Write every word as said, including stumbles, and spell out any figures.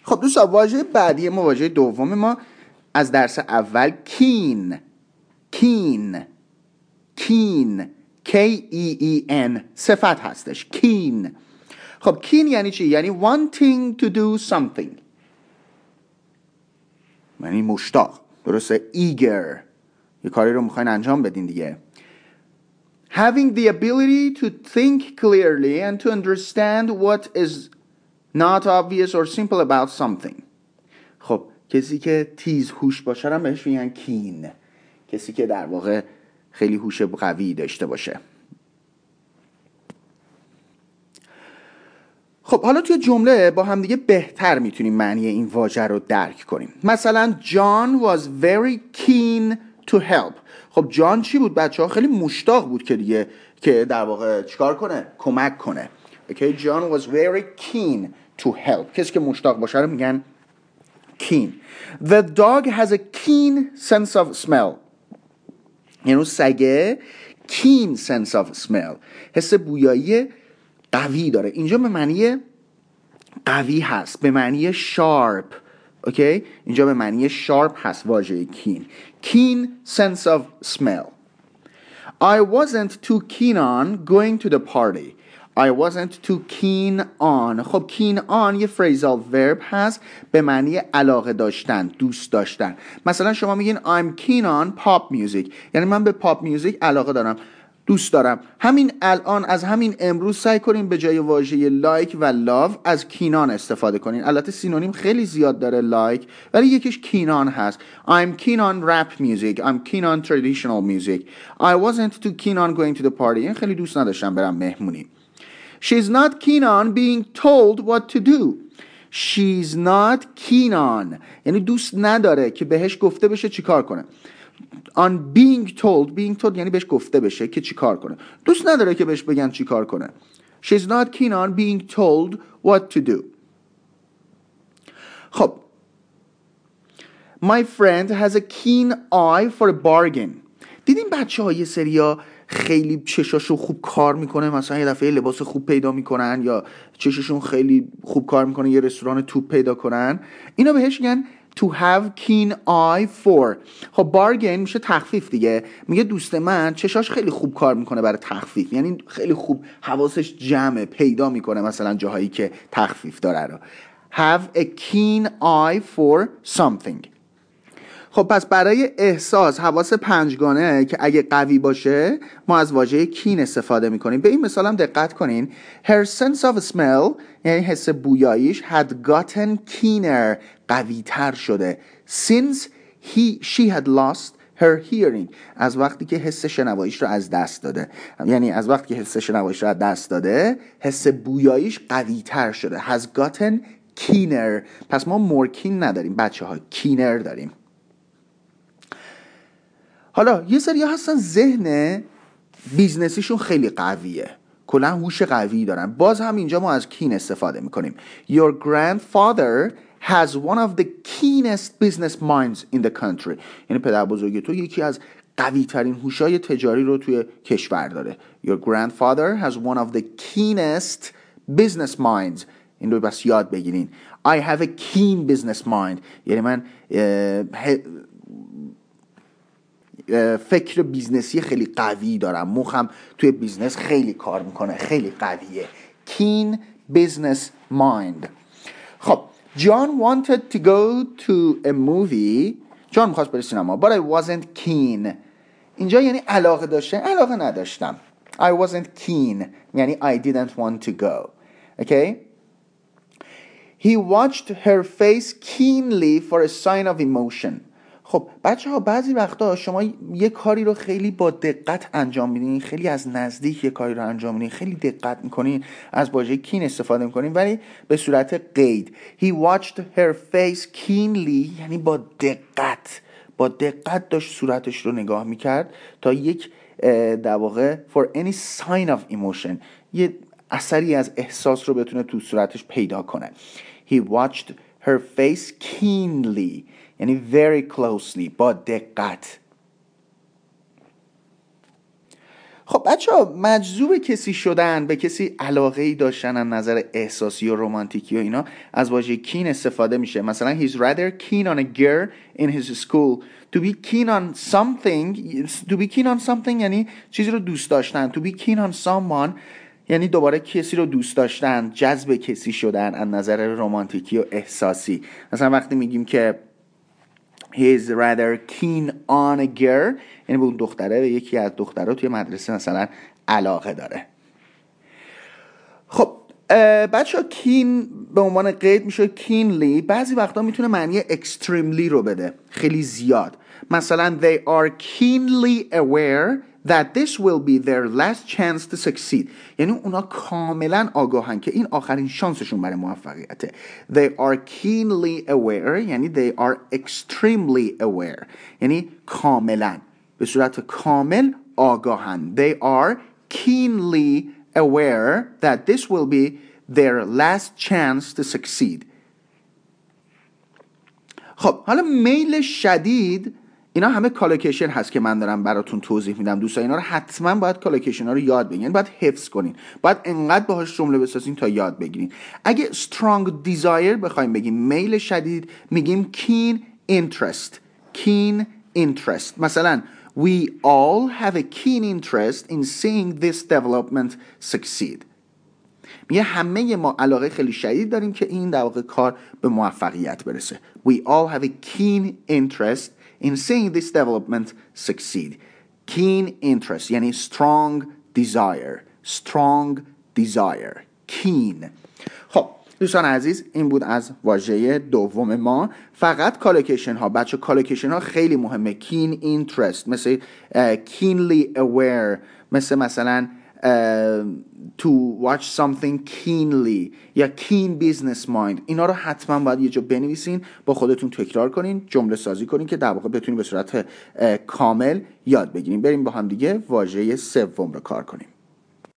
خب دوستان واژه بعدی ما، واژه دوم ما از درس اول keen keen keen K E E N صفت هستش. keen. خب keen یعنی چی؟ یعنی wanting to do something، یعنی مشتاق، درسته؟ eager، یه کاری رو میخواین انجام بدین دیگه. having the ability to think clearly and to understand what is not obvious or simple about something. خب کسی که تیز هوش باشه هم بهش میگن keen، کسی که در واقع خیلی هوش قوی داشته باشه. خب حالا توی جمله با هم دیگه بهتر میتونیم معنی این واژه رو درک کنیم. مثلا John was very keen to help. خب جان چی بود بچه ها؟ خیلی مشتاق بود که دیگه که در واقع چیکار کنه؟ کمک کنه. Okay, John was very keen to help. کسی که مشتاق باشه رو میگن keen. The dog has a keen sense of smell. یعنی سگه keen sense of smell، حس بویایی قوی داره. اینجا به معنی قوی هست، به معنی sharp. اوکی؟ اینجا به معنی sharp هست واژه keen. Keen sense of smell. I wasn't too keen on going to the party. I wasn't too keen on. خب keen on یه phrasal verb هست به معنی علاقه داشتن، دوست داشتن. مثلا شما میگین I'm keen on pop music، یعنی من به پاپ میوزیک علاقه دارم، دوست دارم. همین الان از همین امروز سعی کنین به جای واژه لایک و لاو از کینان استفاده کنین. البته سینونیم خیلی زیاد داره لایک، ولی یکیش کینان هست. I'm keen on rap music. I'm keen on traditional music. I wasn't too keen on going to the party. این خیلی دوست نداشتم برم مهمونی. She's not keen on being told what to do. She's not keen on یعنی دوست نداره که بهش گفته بشه چی کار کنه. On being told being told یعنی بهش گفته بشه که چی کار کنه. دوست نداره که بهش بگن چی کار کنه. She's not keen on being told what to do. خب My friend has a keen eye for a bargain. دیدین بچه ها یه سریا خیلی چشاشون خوب کار میکنه، مثلا یه دفعه لباس خوب پیدا میکنن یا چششون خیلی خوب کار میکنه یه رستوران توپ پیدا کنن، اینا بهش میگن to have keen eye for. خب bargain میشه تخفیف دیگه. میگه دوست من چشاش خیلی خوب کار میکنه برای تخفیف، یعنی خیلی خوب حواسش جمعه، پیدا میکنه مثلا جاهایی که تخفیف داره رو. have a keen eye for something. خب پس برای احساس حواس پنجگانه که اگه قوی باشه ما از واژه keen استفاده میکنیم. به این مثال هم دقت کنین. Her sense of smell یعنی حس بویاییش had gotten keener قوی تر شده since he, she had lost her hearing از وقتی که حس شنواییش رو از دست داده. یعنی از وقتی که حس شنواییش رو از دست داده حس بویاییش قوی تر شده. has gotten keener. پس ما more keen نداریم بچه ها، keener داریم. حالا یه سری هستن ذهن بیزنسیشون خیلی قویه، کلا هوش قوی دارن، باز هم اینجا ما از keen استفاده میکنیم. Your grandfather has one of the keenest business minds in the country. یعنی پدر بزرگ تو یکی از قوی ترین هوشای تجاری رو توی کشور داره. Your grandfather has one of the keenest business minds. این رو بس یاد بگیرین. I have a keen business mind. یعنی من فکر بیزنسی خیلی قوی دارم، مخم توی بیزنس خیلی کار میکنه، خیلی قویه. Keen business mind. خب John wanted to go to a movie. جان میخواست بره سینما but I wasn't keen. اینجا یعنی علاقه داشتن، علاقه نداشتم. I wasn't keen یعنی I didn't want to go. Okay? He watched her face keenly for a sign of emotion. خب بچه ها بعضی وقتا شما یه کاری رو خیلی با دقت انجام میدین، خیلی از نزدیک یه کاری رو انجام میدین، خیلی دقت میکنین، از واژه keen استفاده میکنین ولی به صورت قید. He watched her face keenly یعنی با دقت، با دقت داشت صورتش رو نگاه میکرد تا یک در واقع for any sign of emotion یه اثری از احساس رو بتونه تو صورتش پیدا کنه. He watched her face keenly یعنی very closely، با دقت. خب بچه ها مجذوب کسی شدن، به کسی علاقه‌ای داشتن از نظر احساسی و رمانتیکی و اینا از واژه keen استفاده میشه. مثلا he's rather keen on a girl in his school. to be keen on something to be keen on something یعنی چیزی رو دوست داشتن. to be keen on someone یعنی دوباره کسی رو دوست داشتن، جذب کسی شدن از نظر رمانتیکی و احساسی. مثلا وقتی میگیم که he's rather keen on a girl یعنی به اون دختره، به یکی از دخترها توی مدرسه مثلا علاقه داره. خب بچه ها keen به عنوان قید میشه keenly، بعضی وقتا میتونه معنی extremely رو بده، خیلی زیاد. مثلا they are keenly aware that this will be their last chance to succeed یعنی اونا کاملا آگاهن که این آخرین شانسشون برای موفقیته. they are keenly aware یعنی they are extremely aware یعنی کاملا، به صورت کامل آگاهن. they are keenly aware that this will be their last chance to succeed. خب حالا میل شدید، اینا همه کالوکیشن هست که من دارم براتون توضیح میدم. دوستان اینا رو حتما باید کالوکیشن ها رو یاد بگیرین، باید حفظ کنین، باید انقدر باهاش جمله بسازین تا یاد بگیرین. اگه strong desire بخوایم بگیم میل شدید، میگیم keen interest. keen interest مثلا we all have a keen interest in seeing this development succeed. میگه همه ما علاقه خیلی شدید داریم که این در واقع کار به موفقیت برسه. We all have a keen interest in seeing this development succeed. Keen interest یعنی strong desire. strong desire. keen. خب دوستان عزیز این بود از واژه دوم ما. فقط کالوکیشن ها بچه، کالوکیشن ها خیلی مهمه. keen interest مثل uh, keenly aware، مثل مثلا Uh, to watch something keenly یا keen business mind. اینا رو حتما باید یه جا بنویسین، با خودتون تکرار کنین، جمله سازی کنین که در واقع بتونین به صورت uh, کامل یاد بگیرین. بریم با هم دیگه واژه سوم رو کار کنیم.